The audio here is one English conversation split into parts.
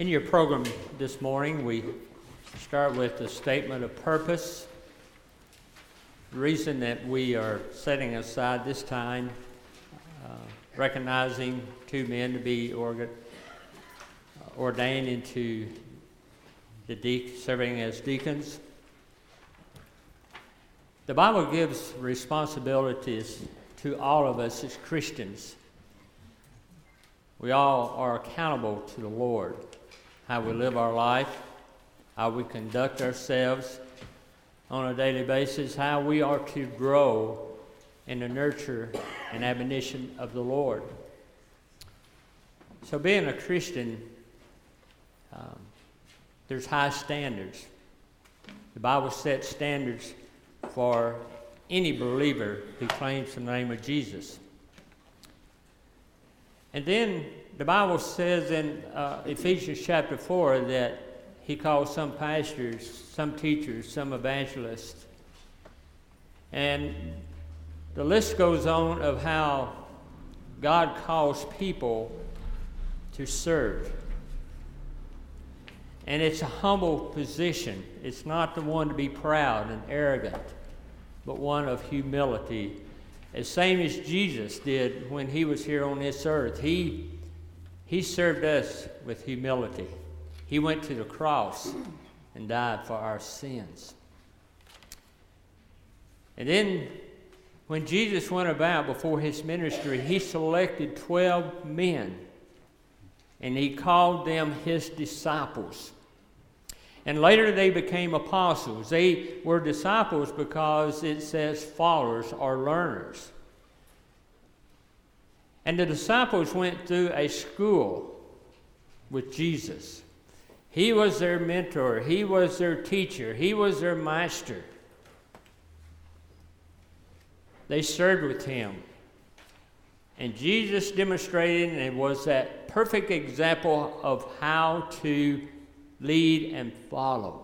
In your program this morning, we start with a statement of purpose. The reason that we are setting aside this time, recognizing two men to be ordained into serving as deacons. The Bible gives responsibilities to all of us as Christians. We all are accountable to the Lord. How we live our life, how we conduct ourselves on a daily basis, how we are to grow in the nurture and admonition of the Lord. So being a Christian, there's high standards. The Bible sets standards for any believer who claims the name of Jesus. And then the Bible says in Ephesians chapter 4 that he calls some pastors, some teachers, some evangelists. And the list goes on of how God calls people to serve. And it's a humble position. It's not the one to be proud and arrogant, but one of humility. As same as Jesus did when he was here on this earth. He served us with humility. He went to the cross and died for our sins. And then when Jesus went about before his ministry, he selected 12 men and he called them his disciples. And later they became apostles. They were disciples because it says followers or learners. And the disciples went through a school with Jesus. He was their mentor. He was their teacher. He was their master. They served with him. And Jesus demonstrated and was that perfect example of how to lead and follow.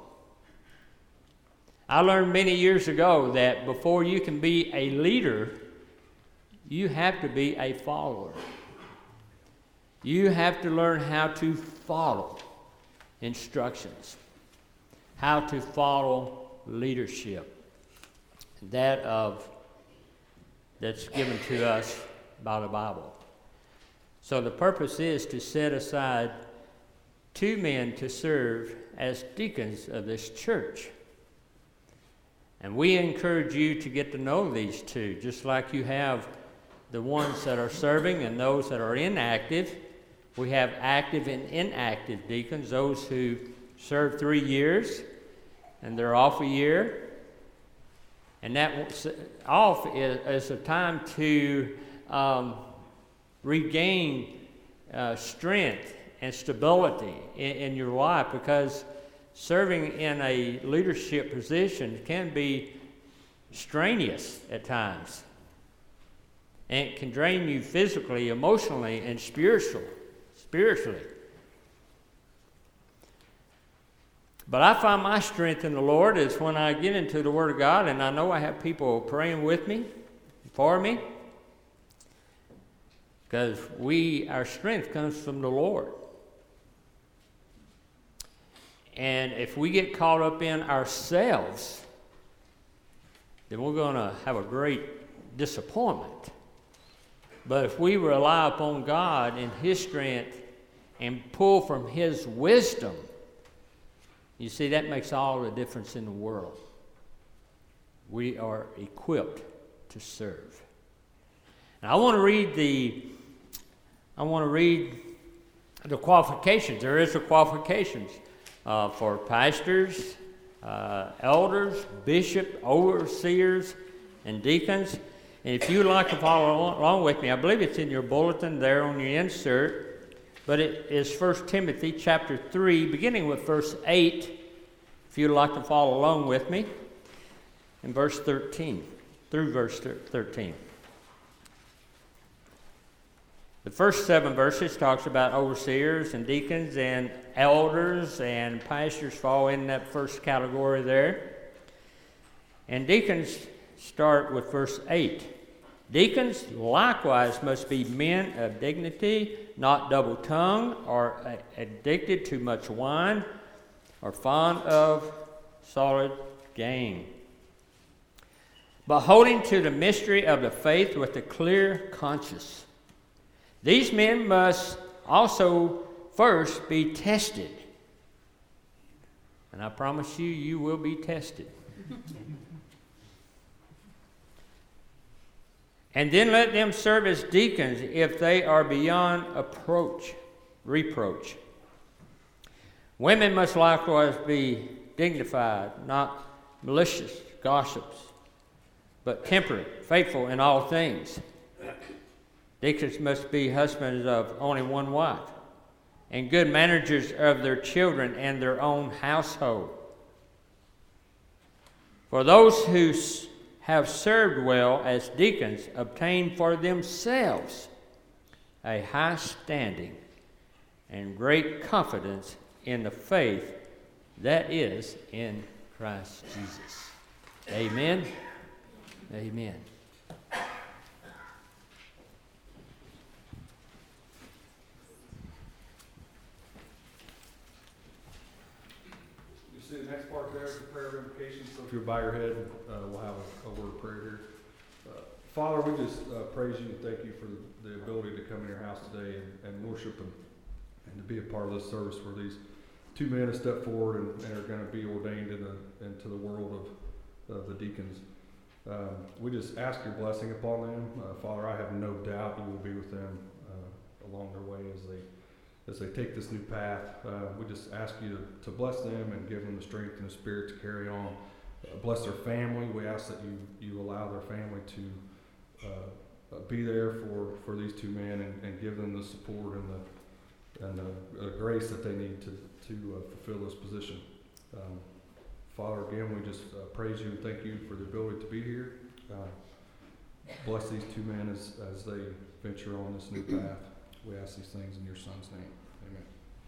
I learned many years ago that before you can be a leader, you have to be a follower. You have to learn how to follow instructions, how to follow leadership, that's given to us by the Bible. So the purpose is to set aside 2 men to serve as deacons of this church. And we encourage you to get to know these 2, just like you have the ones that are serving and those that are inactive. We have active and inactive deacons, those who serve 3 years and they're off a year. And that off is a time to regain strength and stability in your life, because serving in a leadership position can be strenuous at times. And it can drain you physically, emotionally, and spiritually. But I find my strength in the Lord is when I get into the Word of God and I know I have people praying with me, for me, because our strength comes from the Lord. And if we get caught up in ourselves, then we're going to have a great disappointment. But if we rely upon God and his strength and pull from his wisdom, you see, that makes all the difference in the world. We are equipped to serve. And I want to read the qualifications. There is the qualifications for pastors, elders, bishop, overseers, and deacons. And if you'd like to follow along with me, I believe it's in your bulletin there on your insert, but it is 1 Timothy chapter 3, beginning with verse 8, if you'd like to follow along with me, in verse 13, through verse 13. The first 7 verses talks about overseers and deacons, and elders and pastors fall in that first category there. And deacons start with verse 8. Deacons likewise must be men of dignity, not double-tongued or addicted to much wine or fond of solid gain, but holding to the mystery of the faith with a clear conscience. These men must also first be tested. And I promise you, you will be tested. And then let them serve as deacons if they are beyond reproach. Women must likewise be dignified, not malicious gossips, but temperate, faithful in all things. Deacons must be husbands of only one wife, and good managers of their children and their own household. For those who have served well as deacons obtain for themselves a high standing and great confidence in the faith that is in Christ Jesus. Amen. Amen. You see the next part there is the prayer of invocation. So if you'll bow your head, we'll have a word of prayer here. Father, we just praise you and thank you for the ability to come in your house today and worship and to be a part of this service where these two men have stepped forward and are going to be ordained into the world of the deacons. We just ask your blessing upon them. Father, I have no doubt you will be with them along their way as they take this new path. We just ask you to bless them and give them the strength and the spirit to carry on. Bless their family. We ask that you allow their family to be there for these two men and give them the support and the grace that they need to fulfill this position. Father, again, we just praise you and thank you for the ability to be here. Bless these two men as they venture on this new path. We ask these things in your Son's name. Amen.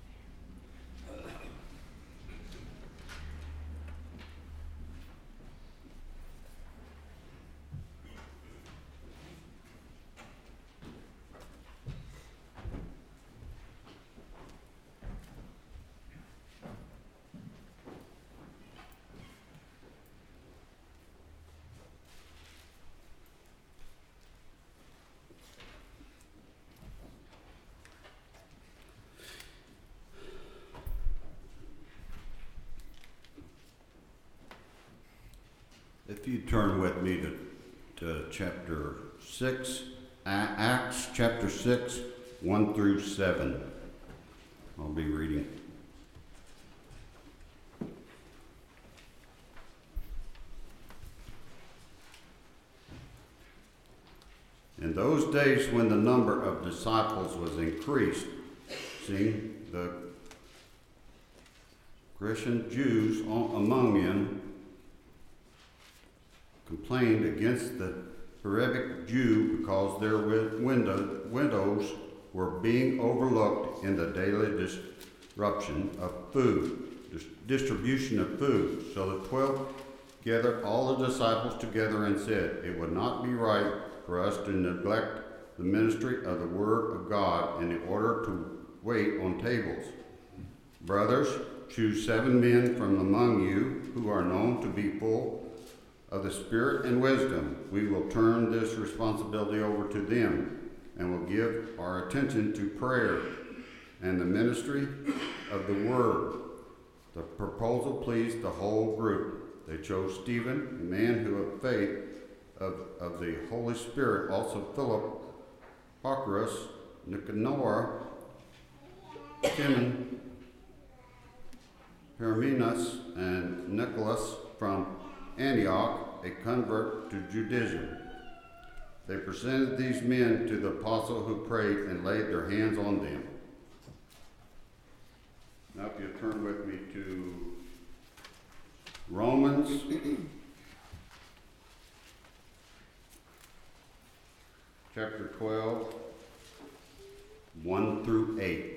If you turn with me to chapter 6, Acts chapter 6, 1 through 7. I'll be reading. In those days when the number of disciples was increased, seeing the Grecian Jews among them complained against the Hebraic Jew because their widows were being overlooked in the daily distribution of food. So the 12 gathered all the disciples together and said, "It would not be right for us to neglect the ministry of the word of God in order to wait on tables. Brothers, choose 7 men from among you who are known to be full of the Spirit and wisdom. We will turn this responsibility over to them and will give our attention to prayer and the ministry of the word." The proposal pleased the whole group. They chose Stephen, a man who of faith of the Holy Spirit, also Philip, Prochorus, Nicanor, Timon, Parmenas, and Nicholas from Antioch, a convert to Judaism. They presented these men to the apostle, who prayed and laid their hands on them. Now if you turn with me to Romans chapter 12, 1 through 8.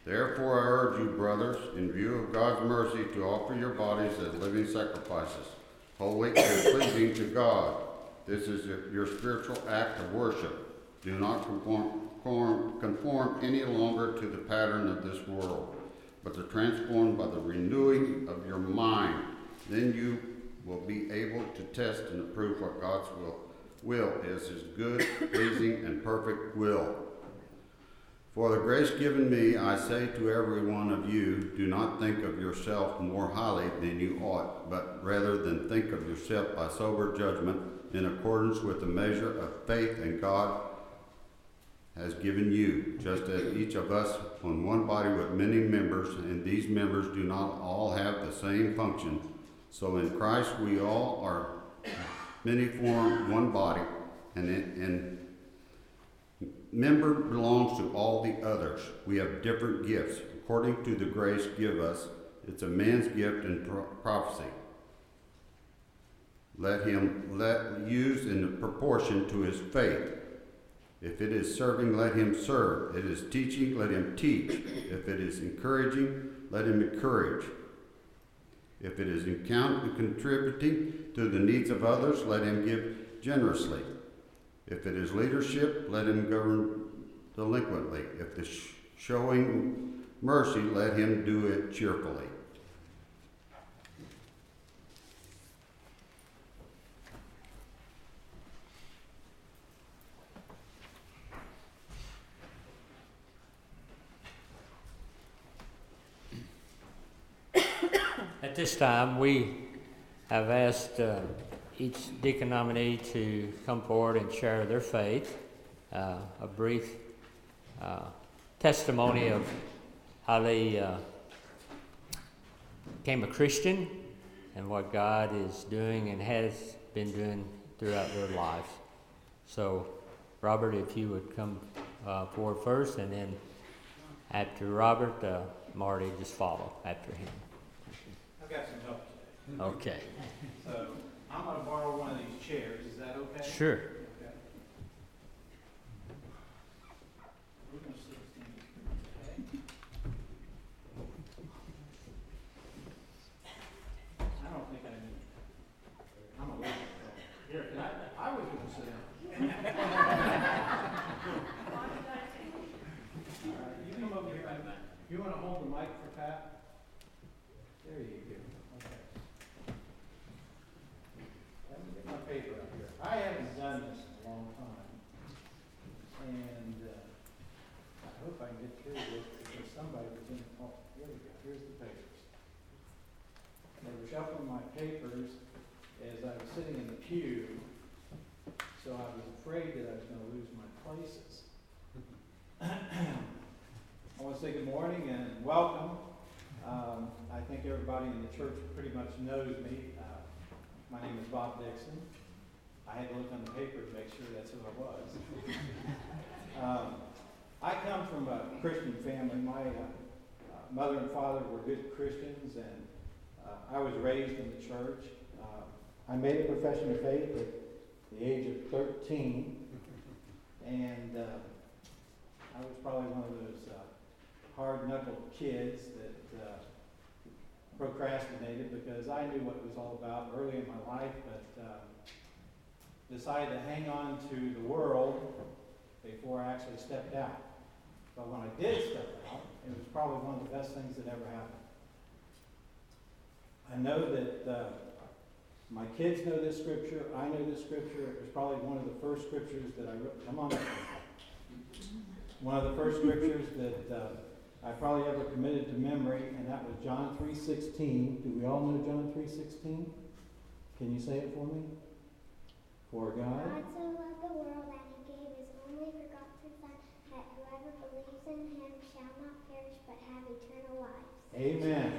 Therefore I urge you, brothers, in view of God's mercy, to offer your bodies as living sacrifices, holy and pleasing to God. This is your spiritual act of worship. Do not conform any longer to the pattern of this world, but to transform by the renewing of your mind. Then you will be able to test and approve what God's will is, his good, pleasing, and perfect will. For the grace given me, I say to every one of you, do not think of yourself more highly than you ought, but rather than think of yourself by sober judgment, in accordance with the measure of faith and God has given you, just as each of us on one body with many members, and these members do not all have the same function. So in Christ we all are many form one body, and member belongs to all the others. We have different gifts according to the grace given us. It's a man's gift in prophecy. Let use in proportion to his faith. If it is serving, let him serve. It is teaching, let him teach. If it is encouraging, let him encourage. If it is contributing to the needs of others, let him give generously. If it is leadership, let him govern delinquently. If it is showing mercy, let him do it cheerfully. At this time, we have asked each deacon nominee to come forward and share their faith, a brief testimony of how they became a Christian and what God is doing and has been doing throughout their lives. So, Robert, if you would come forward first, and then after Robert, Marty just follow after him. I've got some help today. Okay. So I'm going to borrow one of these chairs. Is that okay? Sure. Okay. We're going to sit okay. I don't think I need it. I'm a little bit here. I was going to sit down. All right, you come over here. You want to hold the mic for Pat? There you go. Okay. Let me get my paper up here. I haven't done this in a long time. And I hope I can get through this because somebody was in. Oh, here we go. Here's the papers. They were shuffling my papers as I was sitting in the pew. So I was afraid that I was going to lose my places. I want to say good morning and welcome. I think everybody in the church pretty much knows me. My name is Bob Dixon. I had to look on the paper to make sure that's who I was. I come from a Christian family. My mother and father were good Christians, and I was raised in the church. I made a profession of faith at the age of 13, and I was probably one of those hard-knuckled kids that procrastinated because I knew what it was all about early in my life, but decided to hang on to the world before I actually stepped out. But when I did step out, it was probably one of the best things that ever happened. I know that my kids know this scripture. I know this scripture. It was probably one of the first scriptures that I wrote. Come on up. One of the first scriptures that I probably ever committed to memory, and that was John 3:16. Do we all know John 3:16? Can you say it for me? For God so loved the world that he gave his only begotten Son, that whoever believes in him shall not perish but have eternal life. Amen.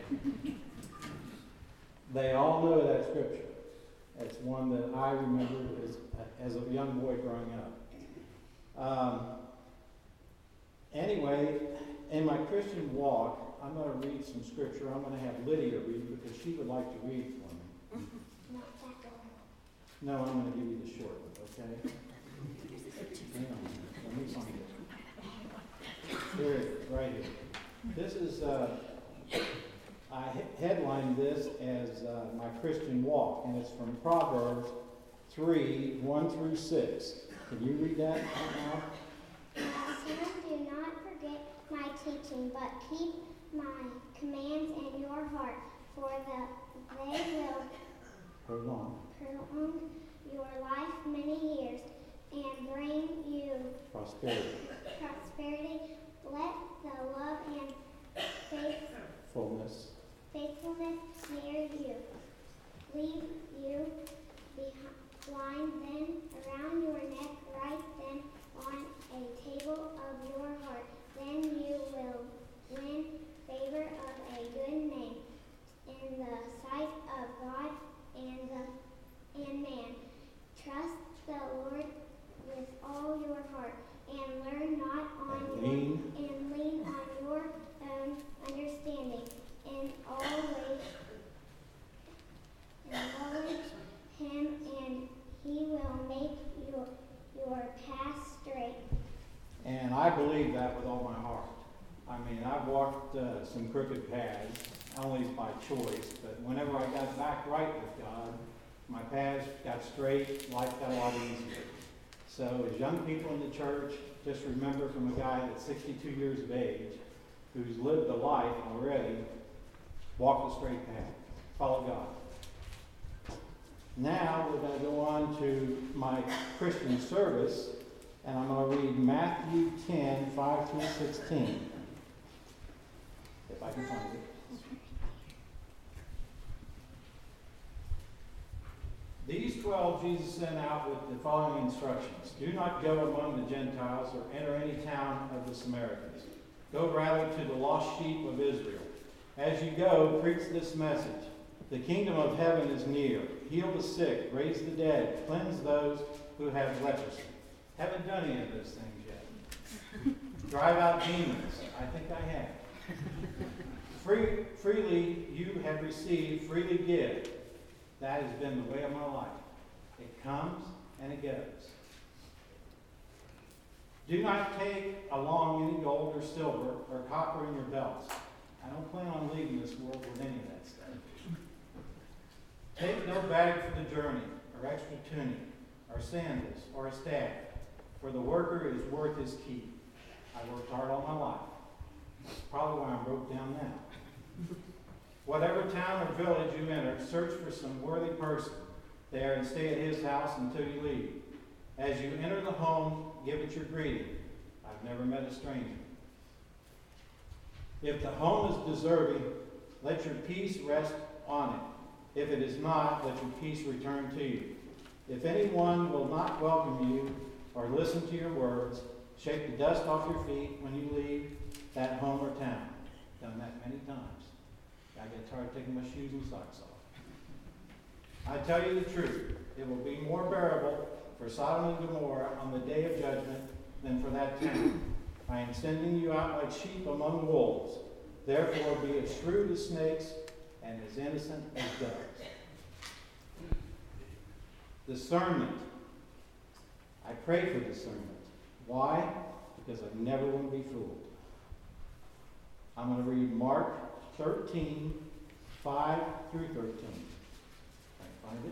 They all know that scripture. It's one that I remember as a young boy growing up. Anyway, in my Christian walk, I'm going to read some scripture. I'm going to have Lydia read because she would like to read for me. Not that one. No, I'm going to give you the short one, okay? Hang on. Let me find it. Here it is, right here. This is, I headlined this as my Christian walk, and it's from Proverbs 3, 1 through 6. Can you read that out loud? Son, do not forget my teaching, but keep my commands in your heart, for they will Prolong. prolong your life many years and bring you Prosperity. prosperity. Let the love and Fullness. faithfulness near you. Leave you behind, then around your neck, write them on a table of your heart. Then you will win favor of a good name in the sight of God and man. Trust the Lord with all your heart, and learn not on lean on your own understanding. In all ways, acknowledge him, and he will make your path straight. And I believe that with all my heart. I mean, I've walked some crooked paths, only by choice, but whenever I got back right with God, my paths got straight, life got a lot easier. So as young people in the church, just remember from a guy that's 62 years of age, who's lived a life already, walk the straight path, follow God. Now we're going to go on to my Christian service, and I'm going to read Matthew 10, 5 through 16. If I can find it. These 12 Jesus sent out with the following instructions. Do not go among the Gentiles or enter any town of the Samaritans. Go rather to the lost sheep of Israel. As you go, preach this message. The kingdom of heaven is near. Heal the sick, raise the dead, cleanse those who have leprosy. Haven't done any of those things yet. Drive out demons. I think I have. Freely you have received, freely give. That has been the way of my life. It comes and it goes. Do not take along any gold or silver or copper in your belts. I don't plan on leaving this world with any of that stuff. Take no bag for the journey, or extra tunic, or sandals, or a staff, for the worker is worth his keep. I worked hard all my life. That's probably why I'm broke down now. Whatever town or village you enter, search for some worthy person there and stay at his house until you leave. As you enter the home, give it your greeting. I've never met a stranger. If the home is deserving, let your peace rest on it. If it is not, let your peace return to you. If anyone will not welcome you or listen to your words, shake the dust off your feet when you leave that home or town. Done that many times. I get tired of taking my shoes and socks off. I tell you the truth, it will be more bearable for Sodom and Gomorrah on the day of judgment than for that town. I am sending you out like sheep among wolves. Therefore be as shrewd as snakes and as innocent as doves. Discernment. I pray for discernment. Why? Because I never want to be fooled. I'm going to read Mark 13, 5 through 13. Can I find it?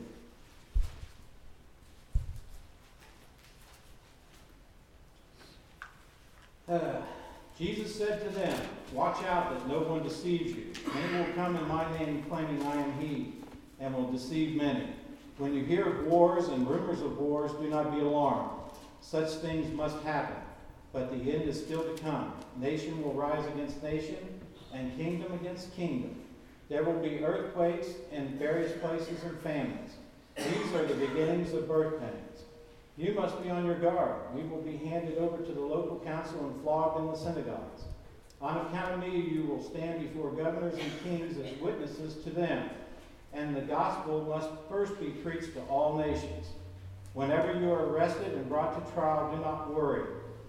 Jesus said to them, watch out that no one deceives you. Many will come in my name claiming I am he, and will deceive many. When you hear of wars and rumors of wars, do not be alarmed. Such things must happen, but the end is still to come. Nation will rise against nation, and kingdom against kingdom. There will be earthquakes in various places and famines. These are the beginnings of birth pains. You must be on your guard. We will be handed over to the local council and flogged in the synagogues. On account of me, you will stand before governors and kings as witnesses to them. And the gospel must first be preached to all nations. Whenever you are arrested and brought to trial, do not worry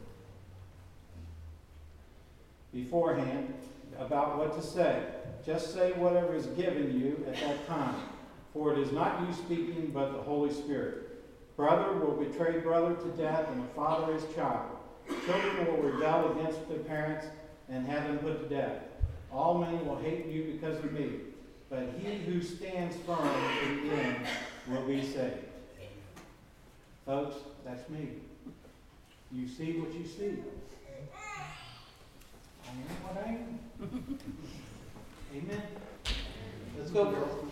beforehand about what to say. Just say whatever is given you at that time. For it is not you speaking, but the Holy Spirit. Brother will betray brother to death, and a father his child. Children will rebel against their parents and have him put to death. All men will hate you because of me, but he who stands firm to the end will be saved. Folks, that's me. You see what you see. I am what I am. Amen. Let's go, girls.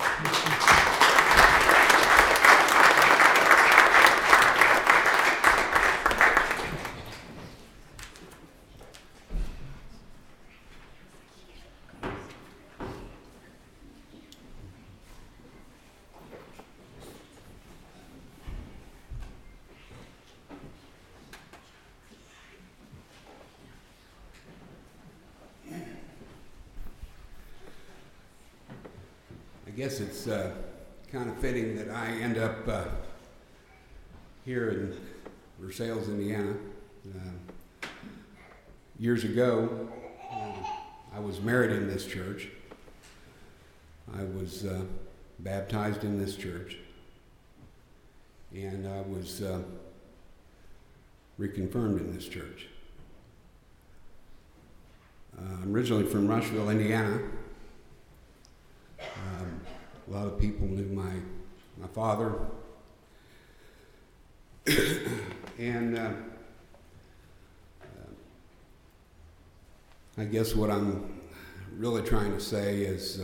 I guess it's kind of fitting that I end up here in Versailles, Indiana. Years ago, I was married in this church. I was baptized in this church. And I was reconfirmed in this church. I'm originally from Rushville, Indiana. A lot of people knew my father. And I guess what I'm really trying to say is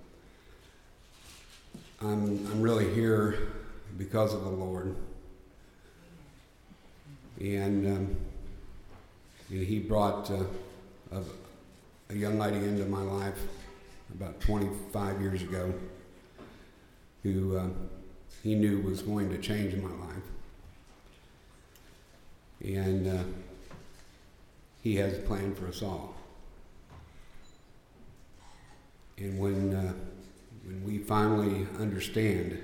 I'm really here because of the Lord. And he brought a young lady into my life about 25 years ago who he knew was going to change my life. And he has a plan for us all. And when we finally understand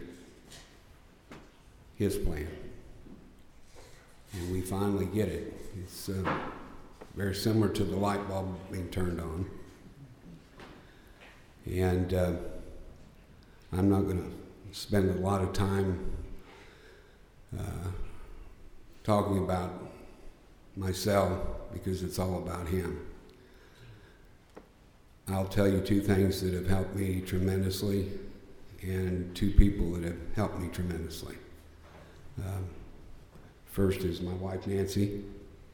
his plan, and we finally get it, it's very similar to the light bulb being turned on. And I'm not going to spend a lot of time talking about myself because it's all about him. I'll tell you two things that have helped me tremendously and two people that have helped me tremendously. First is my wife, Nancy,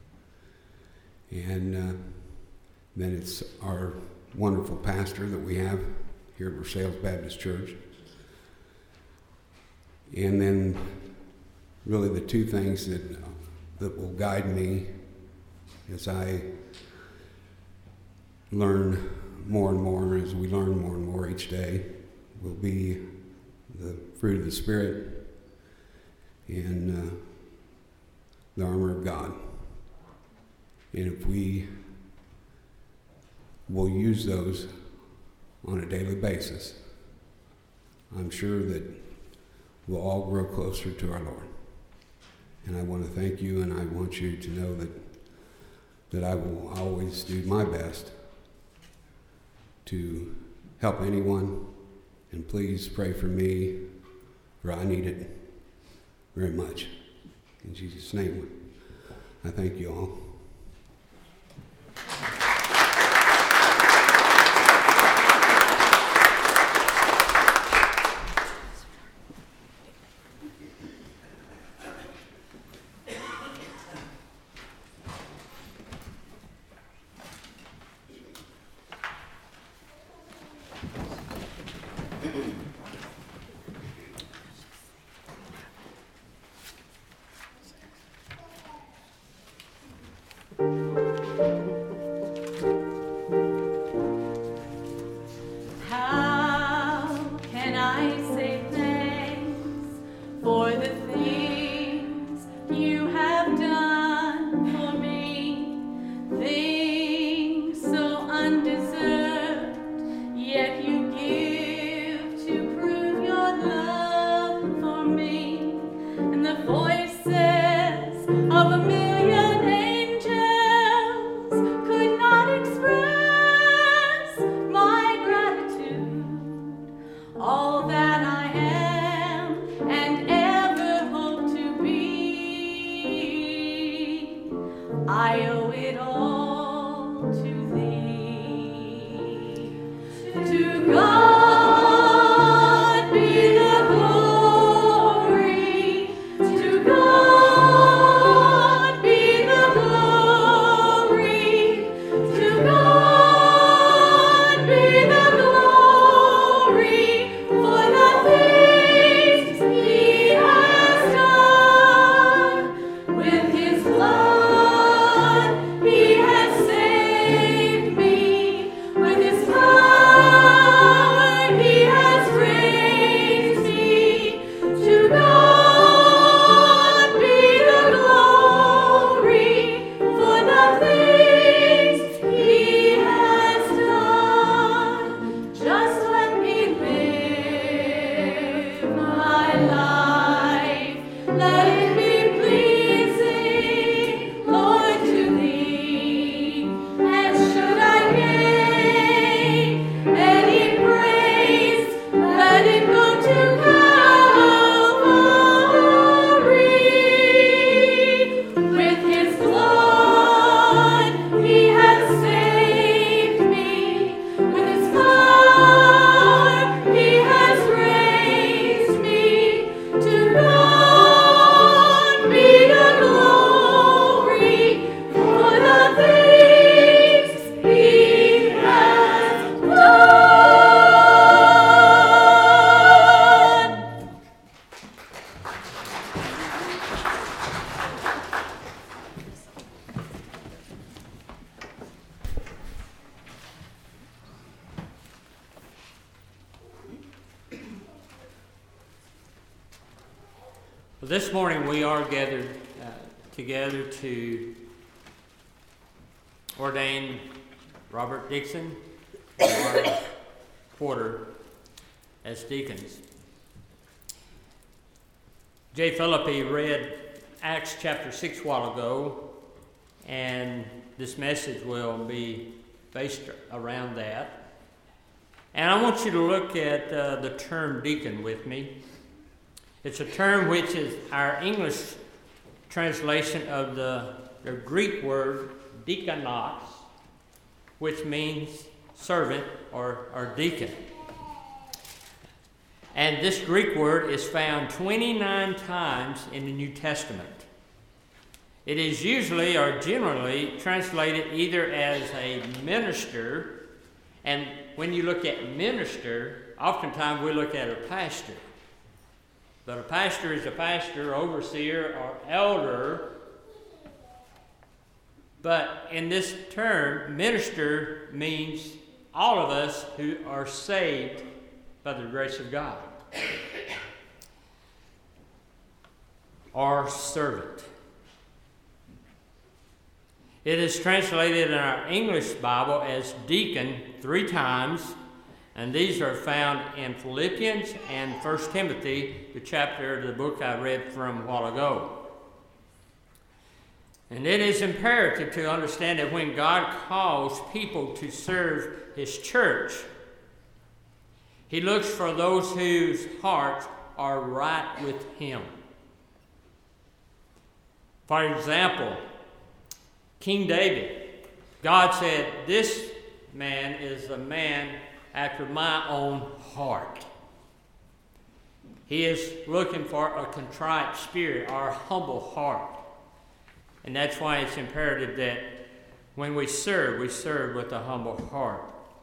and then it's our wonderful pastor that we have here at Versailles Baptist Church. And then really the two things that will guide me as I learn more and more, as we learn more and more each day, will be the fruit of the Spirit and the armor of God. And if we will use those on a daily basis, I'm sure that we'll all grow closer to our Lord. And I want to thank you, and I want you to know that I will always do my best to help anyone, and please pray for me, for I need it very much. In Jesus' name, I thank you all. Voices of a million angels This morning we are gathered together to ordain Robert Dixon and Marty Porter as deacons. Jay Philippi read Acts chapter 6 a while ago, and this message will be based around that. And I want you to look at the term deacon with me. It's a term which is our English translation of the Greek word diakonos, which means servant or deacon. And this Greek word is found 29 times in the New Testament. It is usually or generally translated either as a minister, and when you look at minister, oftentimes we look at a pastor. But a pastor is a pastor, overseer, or elder. But in this term, minister means all of us who are saved by the grace of God. Or servant. It is translated in our English Bible as deacon 3 times, and these are found in Philippians and 1 Timothy, the chapter of the book I read from a while ago. And it is imperative to understand that when God calls people to serve His church, He looks for those whose hearts are right with Him. For example, King David, God said, "This man is a man after my own heart." He is looking for a contrite spirit or a humble heart. And that's why it's imperative that when we serve with a humble heart.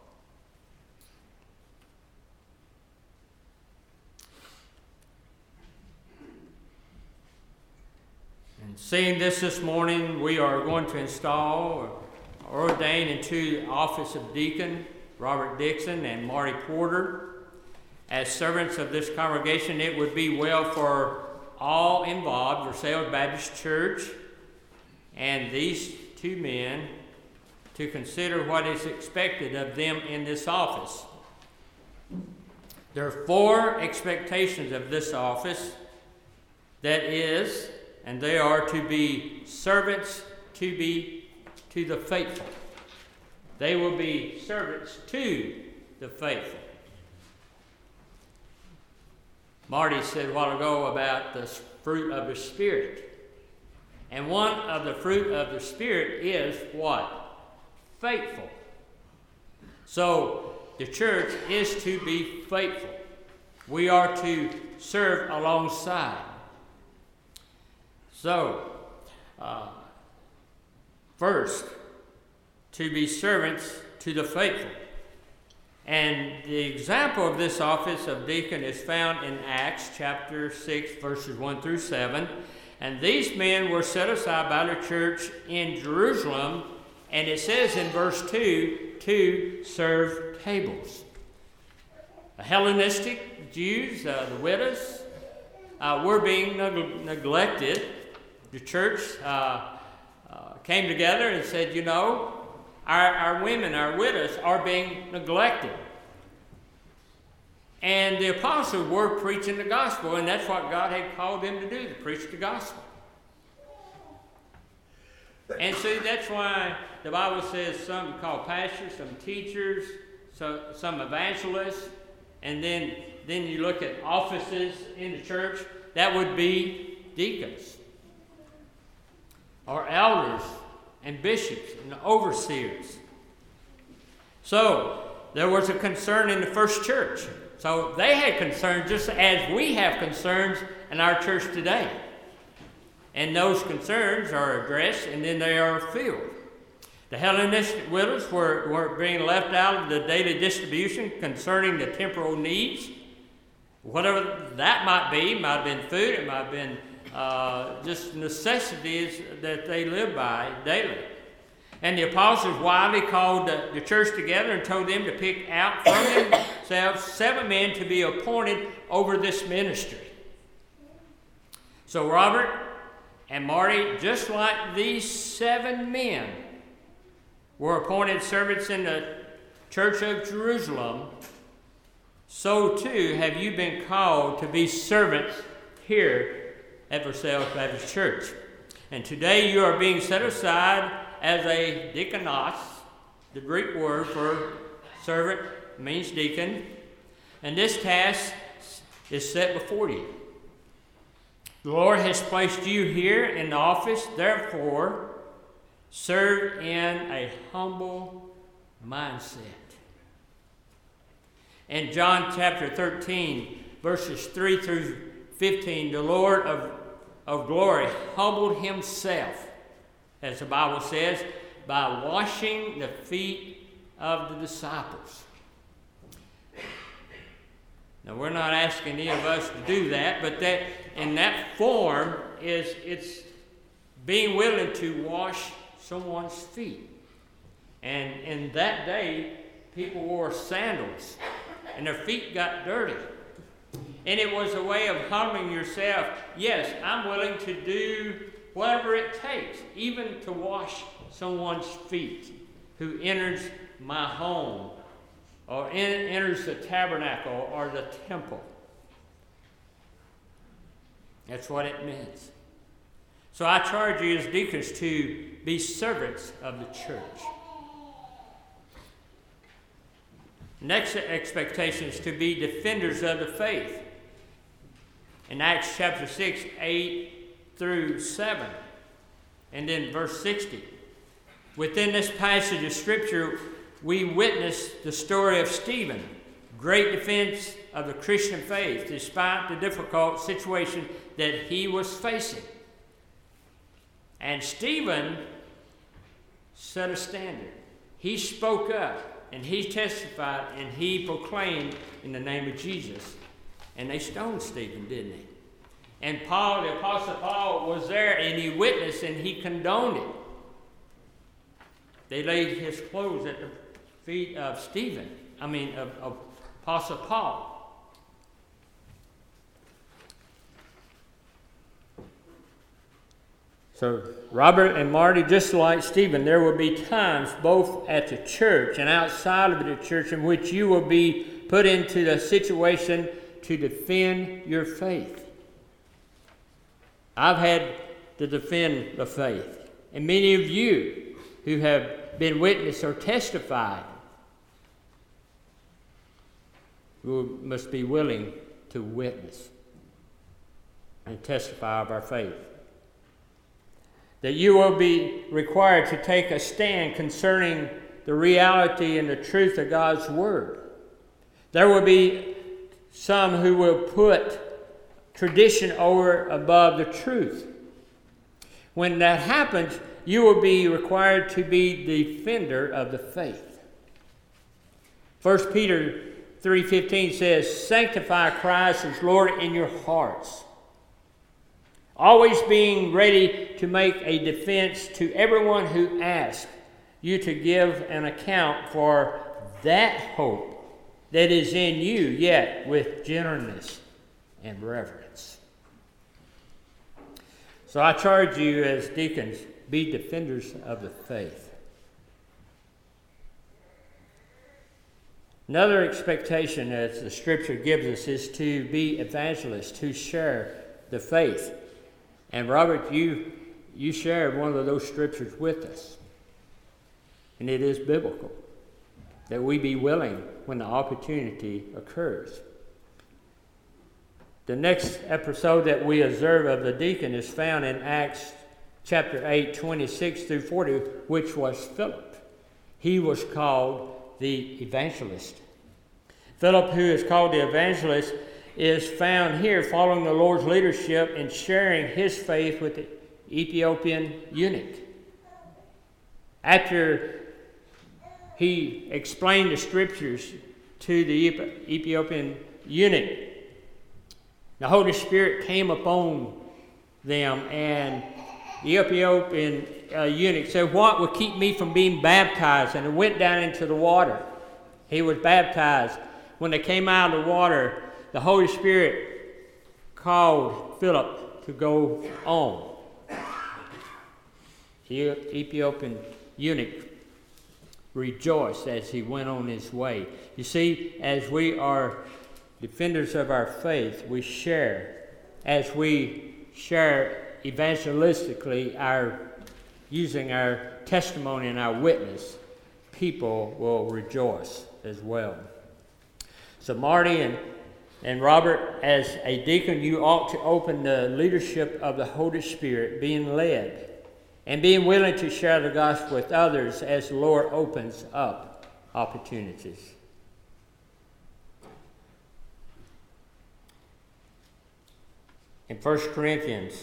And seeing this morning, we are going to install or ordain into the office of deacon Robert Dixon and Marty Porter as servants of this congregation. It would be well for all involved, Versailles Baptist Church, and these 2 men to consider what is expected of them in this office. There are 4 expectations of this office, that is, and they are to be servants to the faithful. They will be servants to the faithful. Marty said a while ago about the fruit of the Spirit. And one of the fruit of the Spirit is what? Faithful. So the church is to be faithful. We are to serve alongside. So, first, to be servants to the faithful. And the example of this office of deacon is found in Acts chapter 6, verses 1 through 7. And these men were set aside by the church in Jerusalem, and it says in verse 2, to serve tables. The Hellenistic Jews, the widows, were being neglected. The church came together and said, you know, our women, our widows, are being neglected. And the apostles were preaching the gospel, and that's what God had called them to do, to preach the gospel. And see, that's why the Bible says some called pastors, some teachers, some evangelists, and then you look at offices in the church, that would be deacons, or elders, and bishops, and overseers. So, there was a concern in the first church. So they had concerns just as we have concerns in our church today. And those concerns are addressed and then they are filled. The Hellenistic widows were being left out of the daily distribution concerning the temporal needs. Whatever that might have been food, it might have been just necessities that they live by daily. And the apostles widely called the church together and told them to pick out from themselves 7 men to be appointed over this ministry. So Robert and Marty, just like these 7 men were appointed servants in the Church of Jerusalem, so too have you been called to be servants here at Versailles Baptist Church. And today you are being set aside as a diakonos. The Greek word for servant means deacon. And this task is set before you. The Lord has placed you here in the office, therefore, serve in a humble mindset. In John chapter 13, verses 3 through 15, the Lord of glory humbled himself, as the Bible says, by washing the feet of the disciples. Now, we're not asking any of us to do that, but that in that form it's being willing to wash someone's feet. And in that day, people wore sandals, and their feet got dirty. And it was a way of humbling yourself. Yes, I'm willing to do whatever it takes, even to wash someone's feet who enters my home or enters the tabernacle or the temple. That's what it means. So I charge you as deacons to be servants of the church. Next expectation is to be defenders of the faith. In Acts chapter 6, 8 through 7, and then verse 60. Within this passage of Scripture, we witness the story of Stephen, great defense of the Christian faith, despite the difficult situation that he was facing. And Stephen set a standard. He spoke up, and he testified, and he proclaimed in the name of Jesus. And they stoned Stephen, didn't they? And Paul, the Apostle Paul, was there, and he witnessed, and he condoned it. They laid his clothes at the feet of of Apostle Paul. So Robert and Marty, just like Stephen, there will be times both at the church and outside of the church in which you will be put into the situation to defend your faith. I've had to defend the faith. And many of you who have been witness or testified must be willing to witness and testify of our faith. That you will be required to take a stand concerning the reality and the truth of God's Word. There will be some who will put tradition over above the truth. When that happens, you will be required to be the defender of the faith. 1 Peter 3:15 says, "Sanctify Christ as Lord in your hearts, always being ready to make a defense to everyone who asks you to give an account for that hope that is in you, yet with gentleness and reverence." So I charge you as deacons, be defenders of the faith. Another expectation, as the Scripture gives us, is to be evangelists, to share the faith. And Robert, you shared one of those Scriptures with us. And it is biblical that we be willing when the opportunity occurs. The next episode that we observe of the deacon is found in Acts chapter 8, 26 through 40, which was Philip. He was called the evangelist. Philip, who is called the evangelist, is found here following the Lord's leadership and sharing his faith with the Ethiopian eunuch. After he explained the Scriptures to the Ethiopian eunuch, the Holy Spirit came upon them, and the Ethiopian eunuch said, "What will keep me from being baptized?" And he went down into the water. He was baptized. When they came out of the water, the Holy Spirit called Philip to go on. The Ethiopian eunuch rejoiced as he went on his way. You see, as we are defenders of our faith, we share. As we share evangelistically, using our testimony and our witness, people will rejoice as well. So Marty and Robert, as a deacon, you ought to open the leadership of the Holy Spirit, being led and being willing to share the gospel with others as the Lord opens up opportunities. In 1 Corinthians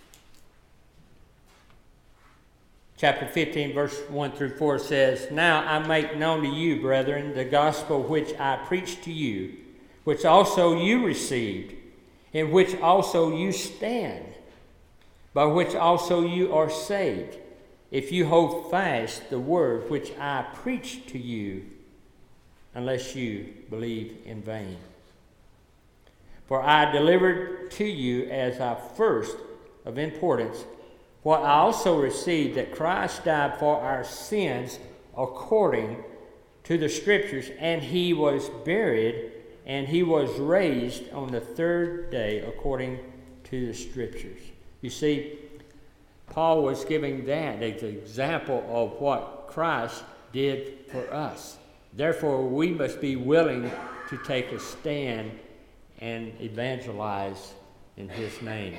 chapter 15, verse 1 through 4 says, "Now I make known to you, brethren, the gospel which I preached to you, which also you received, in which also you stand, by which also you are saved, if you hold fast the word which I preached to you, unless you believe in vain. For I delivered to you as of first of importance what I also received, that Christ died for our sins according to the Scriptures, and he was buried, and he was raised on the third day according to the Scriptures." You see, Paul was giving that as an example of what Christ did for us. Therefore, we must be willing to take a stand and evangelize in his name.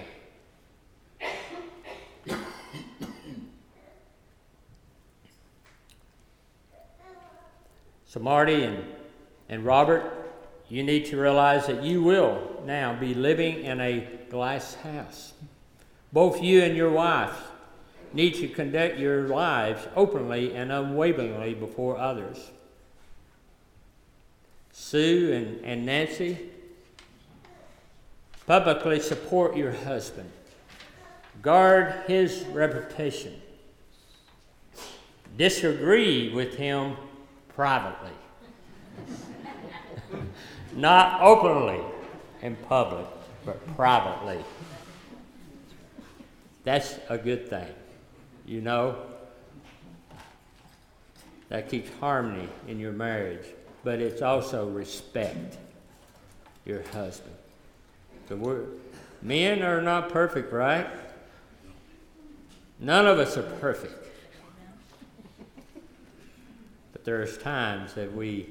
So Marty and Robert, you need to realize that you will now be living in a glass house. Both you and your wife need to conduct your lives openly and unwaveringly before others. Sue and Nancy, publicly support your husband. Guard his reputation. Disagree with him privately. Not openly in public, but privately. That's a good thing, you know. That keeps harmony in your marriage, but it's also respect your husband. So men are not perfect, right? None of us are perfect. But there's times that we,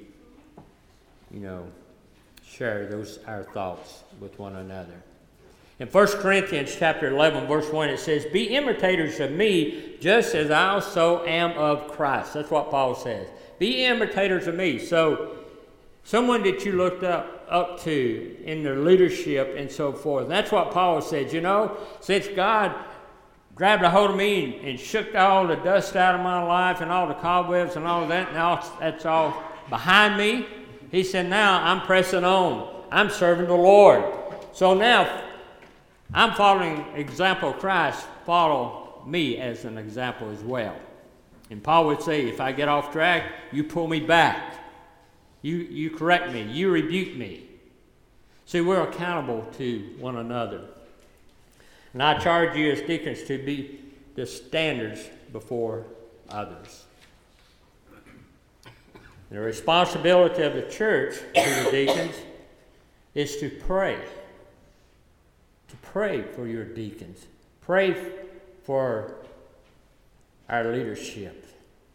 share our thoughts with one another. In 1 Corinthians chapter 11, verse 1, it says, "Be imitators of me, just as I also am of Christ." That's what Paul says. Be imitators of me. So, someone that you looked up to in their leadership and so forth. That's what Paul said. Since God grabbed a hold of me and shook all the dust out of my life and all the cobwebs and all of that, now that's all behind me. He said, now I'm pressing on. I'm serving the Lord. So now I'm following example of Christ. Follow me as an example as well. And Paul would say, if I get off track, you pull me back. You correct me. You rebuke me. See, we're accountable to one another. And I charge you as deacons to be the standards before others. The responsibility of the church to the deacons is to pray. To pray for your deacons. Pray for our leadership.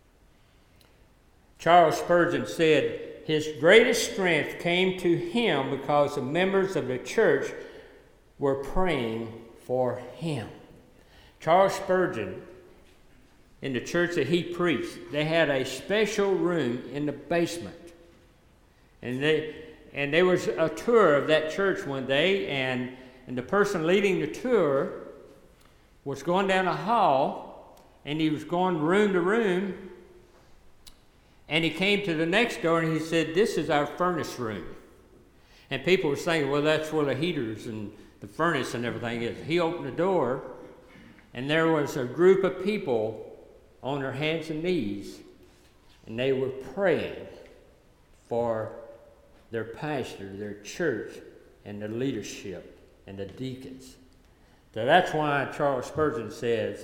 Charles Spurgeon said, his greatest strength came to him because the members of the church were praying for him. Charles Spurgeon, in the church that he preached, they had a special room in the basement. And there was a tour of that church one day, and the person leading the tour was going down a hall, and he was going room to room, and he came to the next door, and he said, "This is our furnace room." And people were saying, well, that's where the heaters and the furnace and everything is. He opened the door, and there was a group of people on their hands and knees, and they were praying for their pastor, their church, and the leadership, and the deacons. So that's why Charles Spurgeon says,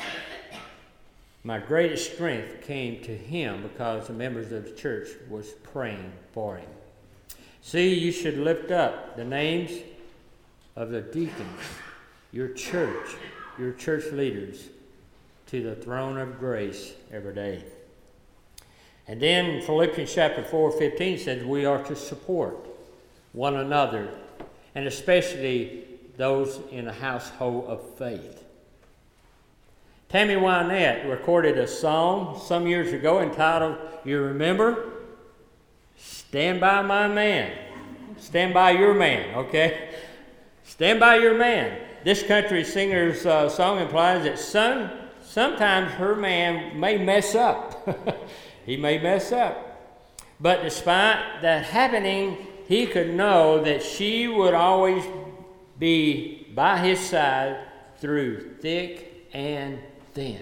my greatest strength came to him because the members of the church was praying for him. See, you should lift up the names of the deacons, your church leaders, to the throne of grace every day. And then Philippians chapter 4:15 says we are to support one another, and especially those in a household of faith. Tammy Wynette recorded a song some years ago entitled, you remember? Stand by my man. Stand by your man, okay? Stand by your man. This country singer's song implies that sometimes her man may mess up. He may mess up. But despite that happening, he could know that she would always be by his side through thick and thin.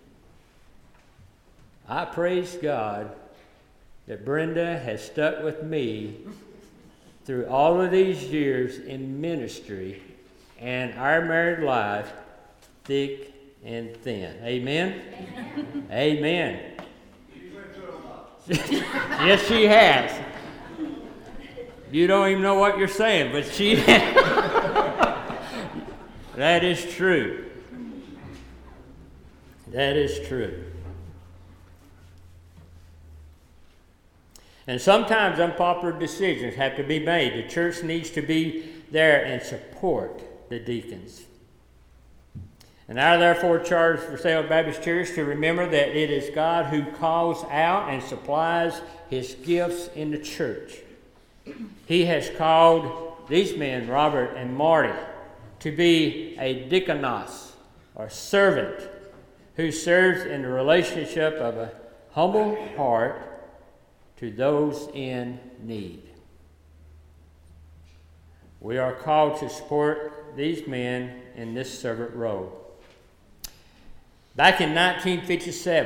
I praise God that Brenda has stuck with me through all of these years in ministry and our married life, thick and thin. Amen? Amen. Yes, she has. You don't even know what you're saying, but she that is true. That is true. And sometimes unpopular decisions have to be made. The church needs to be there and support the deacons. And I therefore charge for Salem Baptist Church to remember that it is God who calls out and supplies his gifts in the church. He has called these men, Robert and Marty, to be a diakonos, or servant, who serves in the relationship of a humble heart to those in need. We are called to support these men in this servant role. Back in 1957,